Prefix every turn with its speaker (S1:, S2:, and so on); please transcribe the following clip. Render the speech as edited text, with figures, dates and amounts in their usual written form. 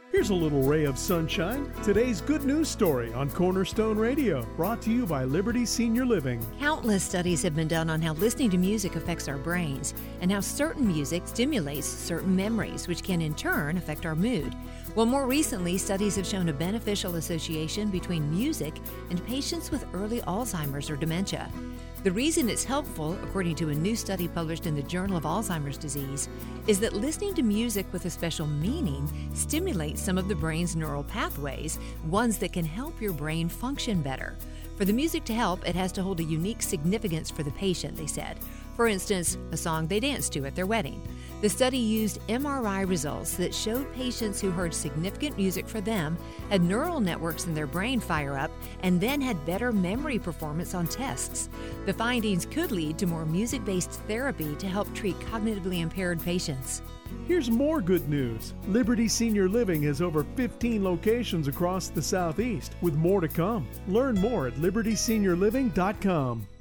S1: Here's a little ray of sunshine. Today's good news story on Cornerstone Radio, brought to you by Liberty Senior Living.
S2: Countless studies have been done on how listening to music affects our brains and how certain music stimulates certain memories, which can in turn affect our mood. Well, more recently, studies have shown a beneficial association between music and patients with early Alzheimer's or dementia. The reason it's helpful, according to a new study published in the Journal of Alzheimer's Disease, is that listening to music with a special meaning stimulates some of the brain's neural pathways, ones that can help your brain function better. For the music to help, it has to hold a unique significance for the patient, they said. For instance, a song they danced to at their wedding. The study used MRI results that showed patients who heard significant music for them had neural networks in their brain fire up and then had better memory performance on tests. The findings could lead to more music-based therapy to help treat cognitively impaired patients.
S1: Here's more good news. Liberty Senior Living has over 15 locations across the Southeast, with more to come. Learn more at libertyseniorliving.com.